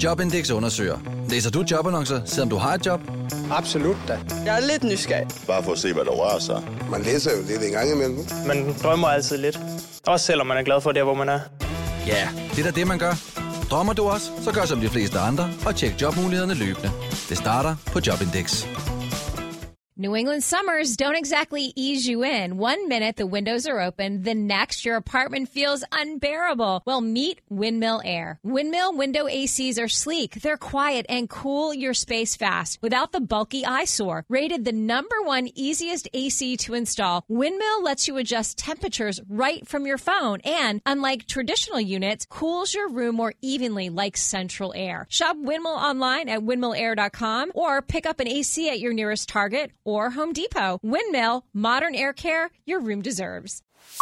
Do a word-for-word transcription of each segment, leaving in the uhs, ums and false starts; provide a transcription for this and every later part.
Jobindex undersøger. Læser du jobannoncer, selvom du har et job? Absolut da. Jeg er lidt nysgerrig. Bare for at se, hvad der rører sig. Man læser jo lidt en gang imellem. Man drømmer altid lidt. Også selvom man er glad for det, hvor man er. Ja, det er da det, man gør. Drømmer du også, så gør som de fleste andre og tjek jobmulighederne løbende. Det starter på Jobindex. New England summers don't exactly ease you in. One minute the windows are open, the next your apartment feels unbearable. Well, meet Windmill Air. Windmill window A Cs are sleek, they're quiet, and cool your space fast without the bulky eyesore. Rated the number one easiest A C to install, Windmill lets you adjust temperatures right from your phone and, unlike traditional units, cools your room more evenly like central air. Shop Windmill online at windmill air dot com or pick up an A C at your nearest Target or Home Depot. Windmill, modern air care your room deserves.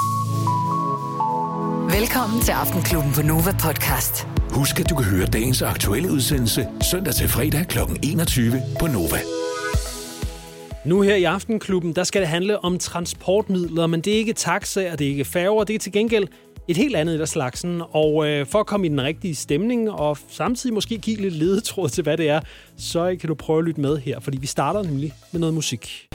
Velkommen til Aftenklubben på Nova Podcast. Husk, at du kan høre dagens aktuelle udsendelse søndag til fredag kl. enogtyve på Nova. Nu her i Aftenklubben, der skal det handle om transportmidler, men det er ikke taxaer, det er ikke færger, det er til gengæld et helt andet af slagsen. Og øh, for at komme i den rigtige stemning, og samtidig måske give lidt ledetråd til, hvad det er, så kan du prøve at lytte med her, fordi vi starter nemlig med noget musik.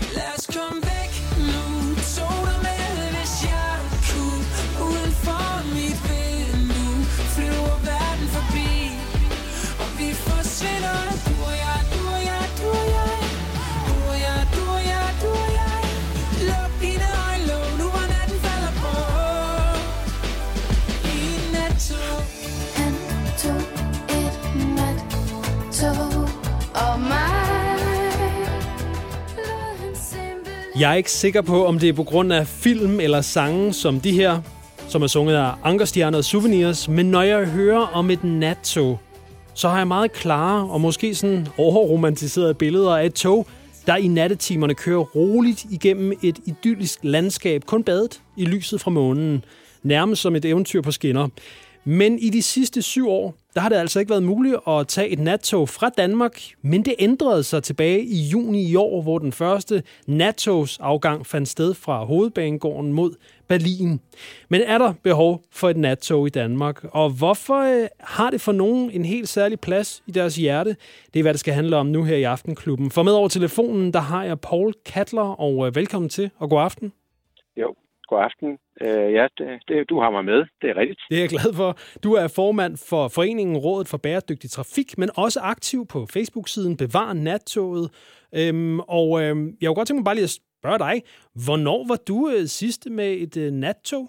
Jeg er ikke sikker på, om det er på grund af film eller sange som de her, som er sunget af Ankerstjerner og Souvenirs, men når jeg hører om et nattog, så har jeg meget klare og måske sådan overromantiserede billeder af et tog, der i nattetimerne kører roligt igennem et idyllisk landskab, kun badet i lyset fra månen, nærmest som et eventyr på skinner. Men i de sidste syv år, der har det altså ikke været muligt at tage et nattog fra Danmark, men det ændrede sig tilbage i juni i år, hvor den første nattogsafgang fandt sted fra Hovedbanegården mod Berlin. Men er der behov for et nattog i Danmark? Og hvorfor øh, har det for nogen en helt særlig plads i deres hjerte? Det er, hvad det skal handle om nu her i Aftenklubben. For med over telefonen, der har jeg Paul Kattler, og øh, velkommen til, og god aften. Jo. God aften. Uh, ja, det, det, du har mig med. Det er rigtigt. Det er jeg glad for. Du er formand for Foreningen Rådet for Bæredygtig Trafik, men også aktiv på Facebook-siden Bevar Nattoget. Øhm, og øhm, jeg kunne godt tænke mig bare lige at spørge dig, hvornår var du øh, sidst med et øh, nattog?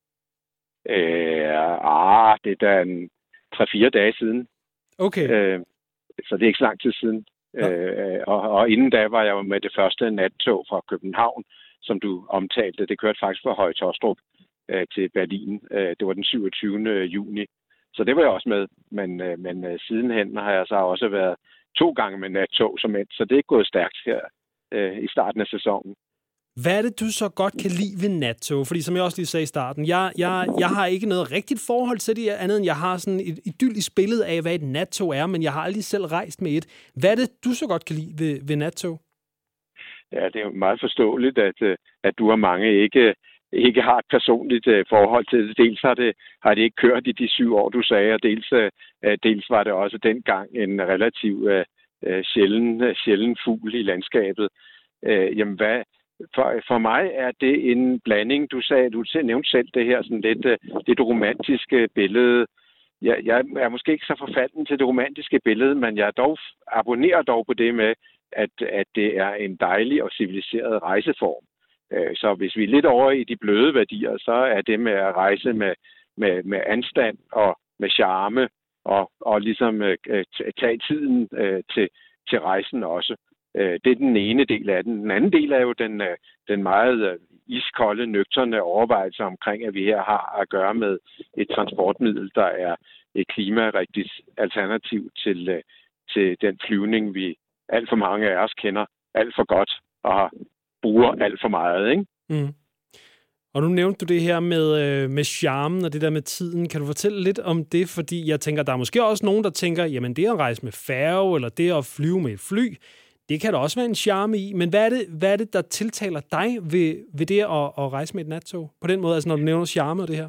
Uh, ah, det er da en tre-fire dage siden. Okay. Uh, så det er ikke så lang tid siden. Ja. Uh, og, og inden da var jeg med det første nattog fra København, som du omtalte. Det kørte faktisk fra Høje Taastrup øh, til Berlin. Øh, det var den syvogtyvende juni. Så det var jeg også med. Men, øh, men øh, sidenhen har jeg så også været to gange med nattog som et, så det er gået stærkt her øh, i starten af sæsonen. Hvad er det, du så godt kan lide ved nattog? Fordi som jeg også lige sagde i starten, jeg, jeg, jeg har ikke noget rigtigt forhold til det, andet end jeg har sådan et idyllisk billede af, hvad et nattog er, men jeg har aldrig selv rejst med et. Hvad er det, du så godt kan lide ved, ved nattog? Ja, det er meget forståeligt, at, at du og mange ikke, ikke har et personligt forhold til det. Dels har det, har det ikke kørt i de syv år, du sagde, og dels, dels var det også dengang en relativt uh, sjælden, sjælden fugl i landskabet. Uh, jamen, hvad, for, for mig er det en blanding. Du sagde, du nævnte selv det her sådan lidt, lidt romantiske billede. Jeg, jeg er måske ikke så forfalden til det romantiske billede, men jeg dog, abonnerer dog på det med, At, at det er en dejlig og civiliseret rejseform. Så hvis vi er lidt over i de bløde værdier, så er det med at rejse med, med, med anstand og med charme og, og ligesom øh, tage tiden øh, til, til rejsen også. Øh, det er den ene del af den. Den anden del er jo den, øh, den meget øh, iskolde, nøgterne overvejelse omkring, at vi her har at gøre med et transportmiddel, der er et klimarigtigt alternativ til, øh, til den flyvning, vi alt for mange af os kender alt for godt og bruger alt for meget, ikke? Mm. Og nu nævnte du det her med, øh, med charmen og det der med tiden. Kan du fortælle lidt om det? Fordi jeg tænker, der er måske også nogen, der tænker, jamen det at rejse med færge eller det at flyve med et fly, det kan der også være en charme i. Men hvad er det, hvad er det der tiltaler dig ved, ved det at, at rejse med et nattog? På den måde, altså når du nævner charme og det her?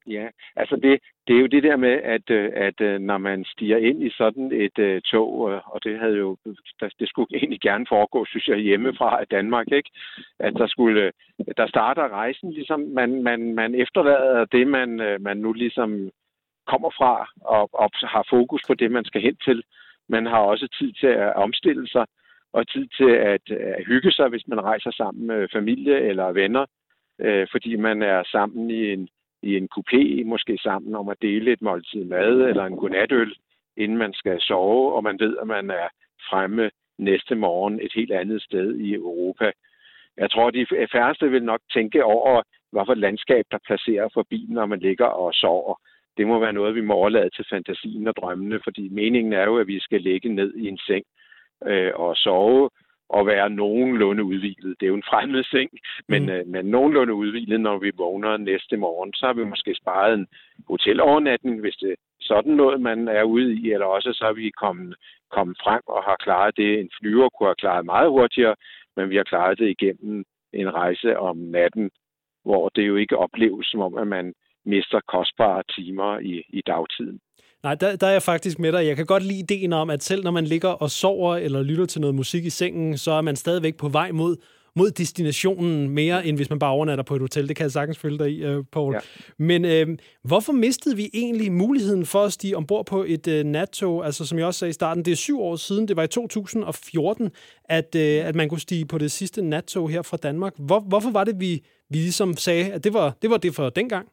Ja, altså det, det er jo det der med, at, at når man stiger ind i sådan et uh, tog, og det havde jo, det skulle egentlig gerne foregå, synes jeg, hjemmefra af Danmark, ikke? At der skulle, der starter rejsen, ligesom man, man, man efterlader det, man, man nu ligesom kommer fra, og, og har fokus på det, man skal hen til. Man har også tid til at omstille sig, og tid til at, at hygge sig, hvis man rejser sammen med familie eller venner, øh, fordi man er sammen i en i en kupé, måske sammen om at dele et måltid mad eller en godnatøl, inden man skal sove, og man ved, at man er fremme næste morgen et helt andet sted i Europa. Jeg tror, de færreste vil nok tænke over, hvorfor landskab, der placerer forbi, når man ligger og sover. Det må være noget, vi må overlade til fantasien og drømmene, fordi meningen er jo, at vi skal ligge ned i en seng øh, og sove, og være nogenlunde udhvilet. Det er jo en fremmed seng, men, mm. øh, men nogenlunde udhvilet, når vi vågner næste morgen. Så har vi måske sparet en hotelovernatning, hvis det er sådan noget, man er ude i, eller også så har vi kommet, kommet frem og har klaret det. En flyver kunne have klaret meget hurtigere, men vi har klaret det igennem en rejse om natten, hvor det jo ikke opleves som om, at man mister kostbare timer i, i dagtiden. Nej, der, der er jeg faktisk med dig. Jeg kan godt lide ideen om, at selv når man ligger og sover eller lytter til noget musik i sengen, så er man stadigvæk på vej mod, mod destinationen mere, end hvis man bare overnatter på et hotel. Det kan jeg sagtens følge dig i, uh, Poul. Ja. Men øh, hvorfor mistede vi egentlig muligheden for at stige ombord på et uh, nattog? Altså, som jeg også sagde i starten, det er syv år siden, det var i to tusind og fjorten, at, uh, at man kunne stige på det sidste nattog her fra Danmark. Hvor, hvorfor var det, vi, vi ligesom sagde, at det var det, var det for dengang?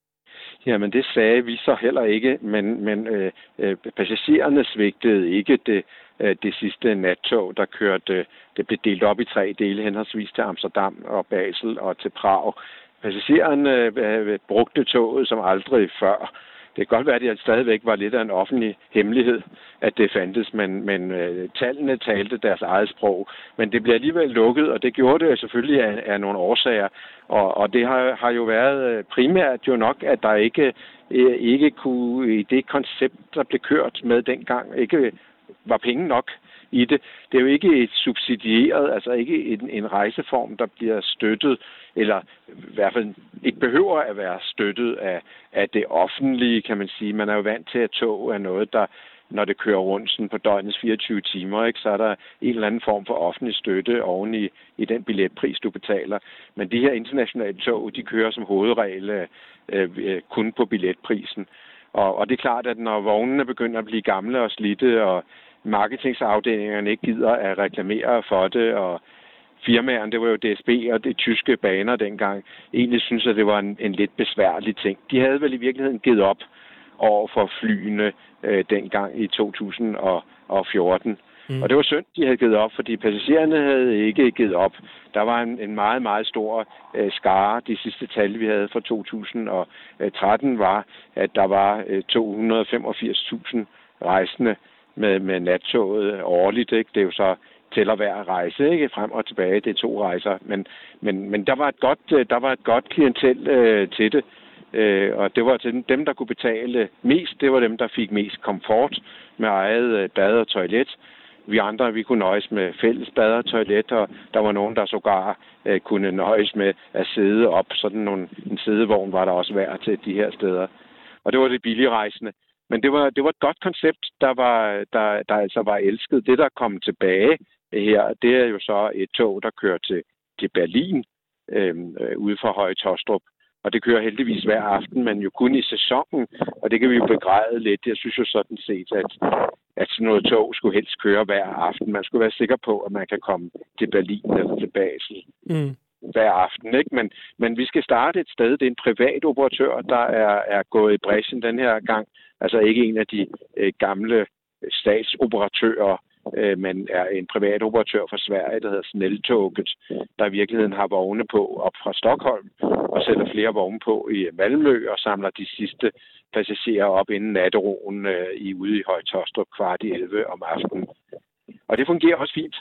Jamen, det sagde vi så heller ikke, men, men øh, øh, passagererne svigtede ikke det, øh, det sidste nattog, der kørte. Det blev delt op i tre dele, henholdsvis til Amsterdam og Basel og til Prag. Passagererne øh, brugte toget som aldrig før. Det kan godt være, at det stadigvæk var lidt af en offentlig hemmelighed, at det fandtes, men, men øh, tallene talte deres eget sprog. Men det blev alligevel lukket, og det gjorde det selvfølgelig af, af nogle årsager. Og, og det har, har jo været primært jo nok, at der ikke, øh, ikke kunne, i det koncept, der blev kørt med dengang, ikke var penge nok i det. Det er jo ikke et subsidieret, altså ikke en, en rejseform, der bliver støttet, eller i hvert fald ikke behøver at være støttet af, af det offentlige, kan man sige. Man er jo vant til, at tog er noget, der, når det kører rundt sådan på døgnets fireogtyve timer, ikke, så er der en eller anden form for offentlig støtte oven i, i den billetpris, du betaler. Men de her internationale tog, de kører som hovedregel øh, øh, kun på billetprisen. Og, og det er klart, at når vognene begynder at blive gamle og slidte, og marketingsafdelingerne ikke gider at reklamere for det, og firmaerne, det var jo D S B og det tyske baner dengang, egentlig synes at det var en, en lidt besværlig ting. De havde vel i virkeligheden givet op over for flyene øh, dengang i to tusind og fjorten. Mm. Og det var synd, de havde givet op, fordi passagererne havde ikke givet op. Der var en, en meget, meget stor øh, skare. De sidste tal, vi havde fra to tusind og tretten, var, at der var øh, to hundrede og femogfirs tusind rejsende med, med nattoget årligt. Ikke? Det er jo så tæller hver rejse, ikke? Frem og tilbage. Det er to rejser. Men, men, men der var et godt, der var et godt klientel øh, til det. Øh, og det var til dem, der kunne betale mest. Det var dem, der fik mest komfort med eget øh, bad og toilet. Vi andre, vi kunne nøjes med fælles bad og toilet, og der var nogen, der sågar øh, kunne nøjes med at sidde op. Sådan nogle, en sædevogn var der også værd til de her steder. Og det var det billige rejsende. Men det var, det var et godt koncept, der, var, der, der altså var elsket. Det, der kom tilbage her, det er jo så et tog, der kører til, til Berlin øh, ude fra Høje Taastrup. Og det kører heldigvis hver aften, men jo kun i sæsonen, og det kan vi jo begræde lidt. Jeg synes jo sådan set, at, at sådan noget tog skulle helst køre hver aften. Man skulle være sikker på, at man kan komme til Berlin eller til Basel mm. hver aften. Ikke? Men, men vi skal starte et sted. Det er en privat operatør, der er, er gået i brechen den her gang. Altså ikke en af de øh, gamle statsoperatører, øh, men er en privat operatør fra Sverige, der hedder Snälltåget, der i virkeligheden har vogne på op fra Stockholm og sætter flere vogne på i Malmø og samler de sidste passagerer op inden natteroen øh, i ude i Høje Taastrup kvart i elleve om aftenen. Og det fungerer også fint.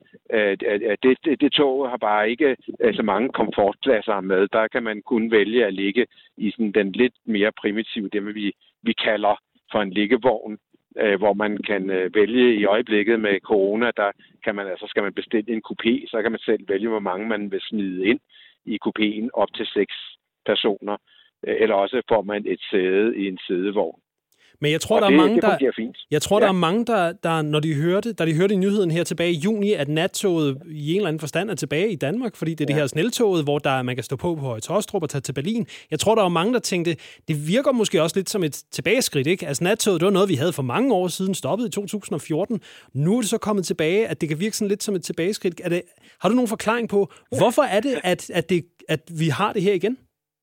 Det, det, det tog har bare ikke så mange komfortklasser med. Der kan man kun vælge at ligge i sådan den lidt mere primitive, det vi, vi kalder for en liggevogn, hvor man kan vælge i øjeblikket med corona, der kan man altså skal man bestille en kupé, så kan man selv vælge, hvor mange man vil smide ind i kupéen, op til seks personer. eller også får man et sæde i en sædevogn. Men jeg tror, og der det, er mange, det der, fint. jeg tror, ja. der er mange, der, der når de hørte, da de hørte i nyheden her tilbage i juni, at nattoget i en eller anden forstand er tilbage i Danmark, fordi det er ja. det her sneltoget, hvor der man kan stå på på Høje Taastrup og tage til Berlin. Jeg tror, der var mange, der tænkte, det virker måske også lidt som et tilbageskridt, ikke? Altså nattoget, det var noget, vi havde for mange år siden, stoppet i to tusind og fjorten. Nu er det så kommet tilbage, at det kan virke sådan lidt som et tilbageskridt. Er det, har du nogen forklaring på, hvorfor er det, at, at, det, at vi har det her igen?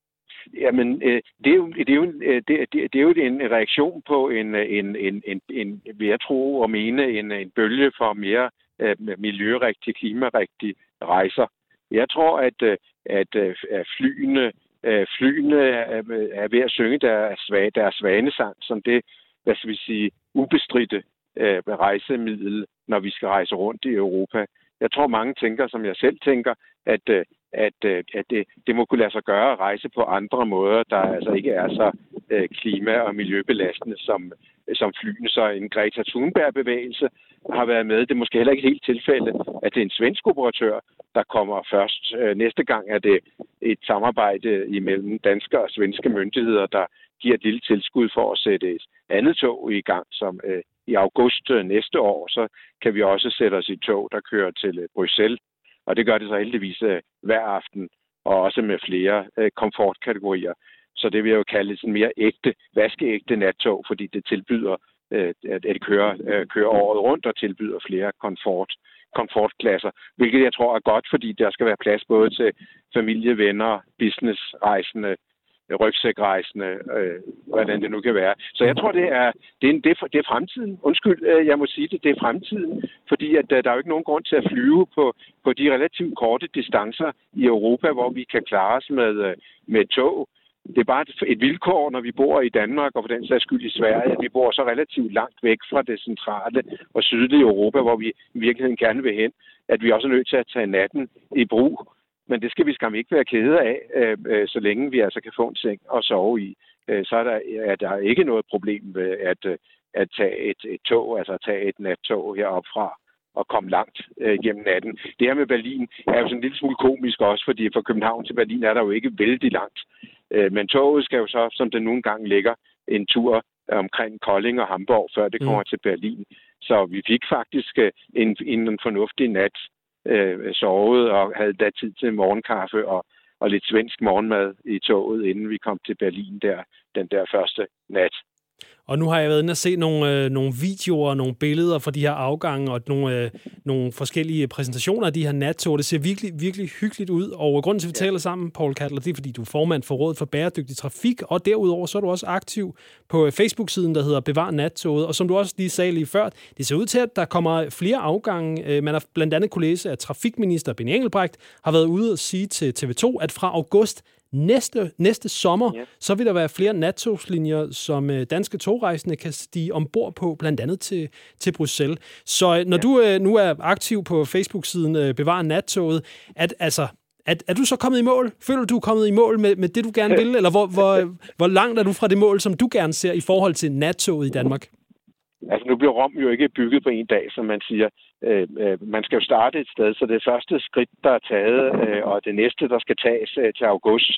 Jamen, øh, det, er jo, det, er jo, det, det, det er jo en reaktion på en, en, en, en, en vil jeg tro og mene, en, en bølge for mere øh, miljørigtige, klimarigtige rejser. Jeg tror, at, at, at flyene, flyene er ved at synge deres, deres svanesang, som det, hvad skal vi sige, ubestridte øh, rejsemiddel, når vi skal rejse rundt i Europa. Jeg tror, mange tænker, som jeg selv tænker, at at, at det, det må kunne lade sig gøre at rejse på andre måder, der altså ikke er så øh, klima- og miljøbelastende som, som flyene. Så en Greta Thunberg-bevægelse har været med. Det er måske heller ikke helt tilfælde, at det er en svensk operatør, der kommer først. Øh, næste gang er det et samarbejde imellem danske og svenske myndigheder, der giver et lille tilskud for at sætte et andet tog i gang, som øh, i august øh, næste år, så kan vi også sætte os i et tog, der kører til øh, Bruxelles. Og det gør det så heldigvis øh, hver aften, og også med flere øh, komfortkategorier. Så det vil jeg jo kalde et sådan mere ægte, vaskeægte nattog, fordi det tilbyder, øh, at det kører, øh, kører året rundt og tilbyder flere komfort, komfortklasser. Hvilket jeg tror er godt, fordi der skal være plads både til familie, venner, businessrejsende, rygsækrejsende, øh, hvordan det nu kan være. Så jeg tror, det er, det er, det er, det er fremtiden. Undskyld, øh, jeg må sige det, det er fremtiden, fordi at, øh, der er jo ikke nogen grund til at flyve på, på de relativt korte distancer i Europa, hvor vi kan klare os med, øh, med tog. Det er bare et, et vilkår, når vi bor i Danmark, og for den sags skyld i Sverige, at vi bor så relativt langt væk fra det centrale og sydlige Europa, hvor vi i virkeligheden gerne vil hen, at vi også er nødt til at tage natten i brug. Men det skal vi skam ikke være kede af, øh, øh, så længe vi altså kan få en seng at sove i. Øh, så er der, er der ikke noget problem ved at, øh, at tage et, et tog, altså at tage et nattog heroppe fra og komme langt øh, gennem natten. Det her med Berlin er jo sådan en lille smule komisk også, fordi fra København til Berlin er der jo ikke vældig langt. Øh, men toget skal jo så, som det nogle gange ligger, en tur omkring Kolding og Hamburg, før det kommer mm. til Berlin. Så vi fik faktisk øh, en, en fornuftig nat øh, sovet og havde da tid til morgenkaffe og, og lidt svensk morgenmad i toget, inden vi kom til Berlin der, den der første nat. Og nu har jeg været inde og se nogle, øh, nogle videoer og nogle billeder fra de her afgange og nogle, øh, nogle forskellige præsentationer af de her nattog. Det ser virkelig, virkelig hyggeligt ud. Og grunden til, at vi taler sammen, Poul Kattler, det er, fordi du er formand for Rådet for Bæredygtig Trafik, og derudover så er du også aktiv på Facebook-siden, der hedder Bevar Nattoget. Og som du også lige sagde lige før, det ser ud til, at der kommer flere afgange. Man har blandt andet kunne læse, at trafikminister Benny Engelbrecht har været ude og sige til T V to, at fra august Næste, næste sommer, ja. så vil der være flere nattogslinjer, som danske togrejsende kan stige ombord på, blandt andet til, til Bruxelles. Så når ja. du øh, nu er aktiv på Facebook-siden øh, Bevar Nattoget, at, altså, at, er du så kommet i mål? Føler du, du er kommet i mål med, med det, du gerne vil? Eller hvor, hvor, hvor langt er du fra det mål, som du gerne ser i forhold til nattoget i Danmark? Altså, nu bliver Rom jo ikke bygget på en dag, som man siger. Øh, øh, man skal jo starte et sted, så det første skridt, der er taget, øh, og det næste, der skal tages øh, til august,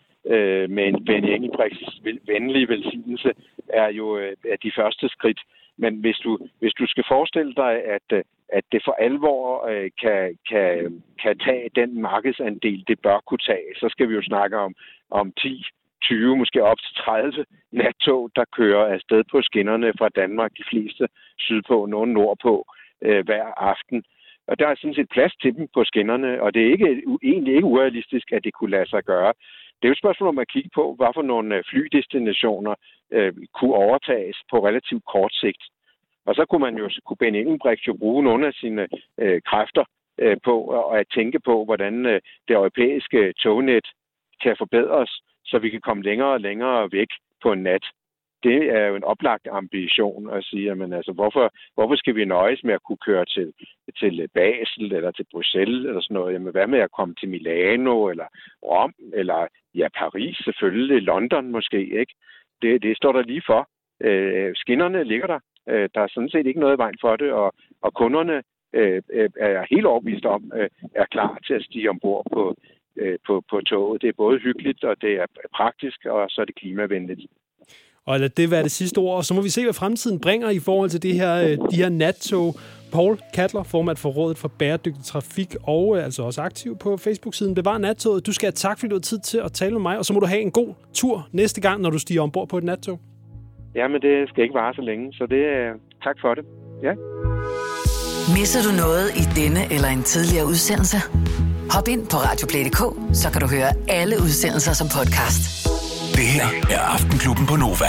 øh, med en Benny Engelbrechts venlige velsignelse, er jo øh, er de første skridt. Men hvis du, hvis du skal forestille dig, at, at det for alvor øh, kan, kan, kan tage den markedsandel, det bør kunne tage, så skal vi jo snakke om, om ti, tyve, måske op til tredive nattog, der kører afsted på skinnerne fra Danmark, de fleste sydpå, nogle nordpå, øh, hver aften. Og der er sådan set plads til dem på skinnerne, og det er ikke, egentlig ikke urealistisk, at det kunne lade sig gøre. Det er jo et spørgsmål om at kigge på, hvad for nogle flydestinationer øh, kunne overtages på relativt kort sigt. Og så kunne man jo, kunne Benny Engelbrecht jo bruge nogle af sine øh, kræfter øh, på og at tænke på, hvordan øh, det europæiske tognet kan forbedres, så vi kan komme længere og længere væk på en nat. Det er jo en oplagt ambition at sige, jamen, altså, hvorfor, hvorfor skal vi nøjes med at kunne køre til, til Basel eller til Bruxelles eller sådan noget? Jamen, hvad med at komme til Milano eller Rom eller ja, Paris selvfølgelig, London måske, ikke? Det, det står der lige for. Øh, skinnerne ligger der. Øh, der er sådan set ikke noget i vejen for det, og, og kunderne øh, er helt overbevist om, øh, er klar til at stige ombord på øh, på, på toget. Det er både hyggeligt, og det er praktisk, og så er det klimavenligt. Og lad det være det sidste ord, og så må vi se, hvad fremtiden bringer i forhold til det her, de her nattog. Paul Kattler, formand for Rådet for Bæredygtig Trafik, og altså også aktiv på Facebook-siden Bevar Nattoget. Du skal have tak, fordi du har tid til at tale med mig, og så må du have en god tur næste gang, når du stiger ombord på et nattog. Jamen, det skal ikke vare så længe, så det er tak for det. Ja. Misser du noget i denne eller en tidligere udsendelse? Hop ind på radioplay punktum d k, så kan du høre alle udsendelser som podcast. Det her er Aftenklubben på Nova.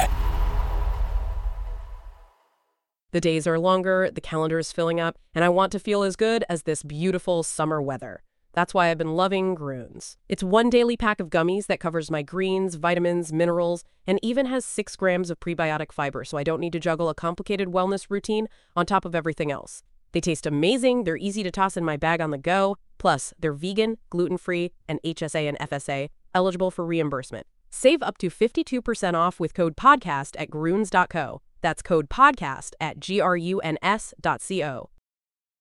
The days are longer, the calendar is filling up, and I want to feel as good as this beautiful summer weather. That's why I've been loving Grüns. It's one daily pack of gummies that covers my greens, vitamins, minerals, and even has six grams of prebiotic fiber, so I don't need to juggle a complicated wellness routine on top of everything else. They taste amazing, they're easy to toss in my bag on the go, plus they're vegan, gluten-free, and H S A and F S A, eligible for reimbursement. Save up to fifty-two percent off with code podcast at gruns dot co. That's code podcast at G R U N S dot C O.